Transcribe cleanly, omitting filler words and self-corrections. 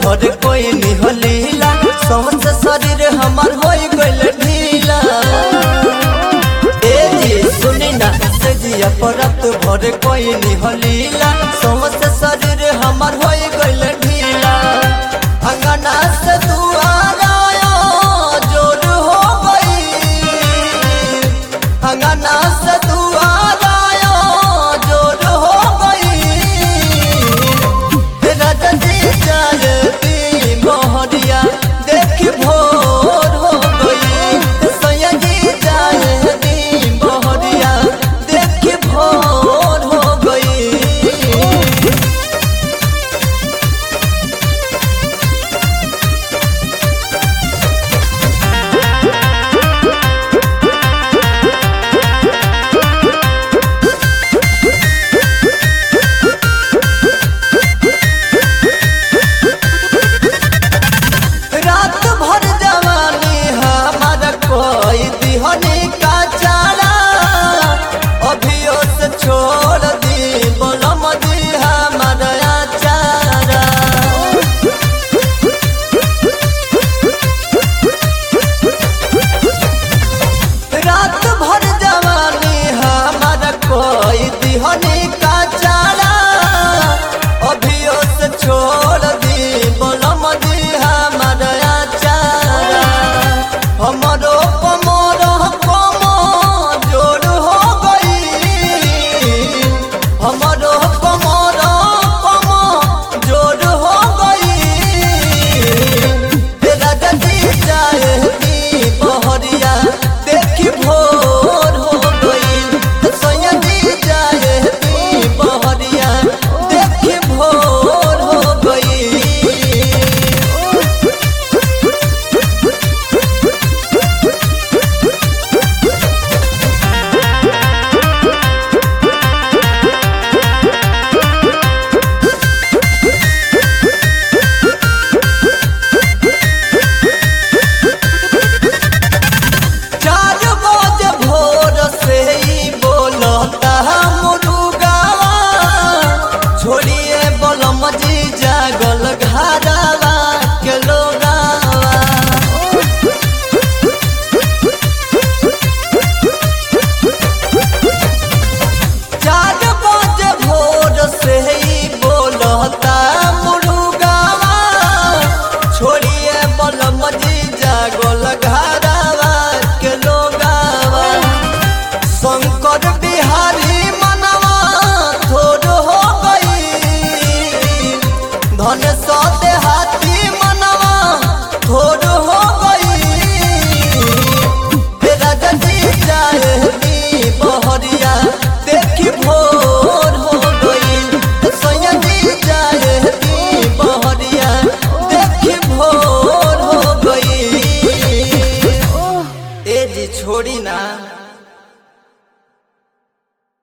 भर कोई निहलीला समस्त शरीर हमार होई गइल ढीला। ए जी सुनी ना से जिया परत भर कोई निहलीला समस्त शरीर हमार होई गइल ढीला। अंगना से दुआरा जोर हो गई, अंगना से दुआरा जोर हो गई। राजा जी जाती मोहरिया देख भोर हो गई, सैया जी जाती मोहरिया देख भोर हो गई। रात भर जवानी हमारा कोई दिहनी का चारा, अभियो से छोड़